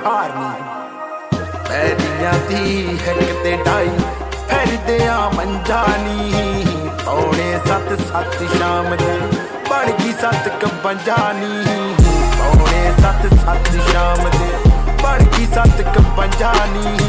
हारनी पैरियां दी हिक ते ढाई फिरदे आ मंजानी पौने 7 शाम दे बन गई 7 पंजानी पौने 7 शाम दे बन गई 7 पंजानी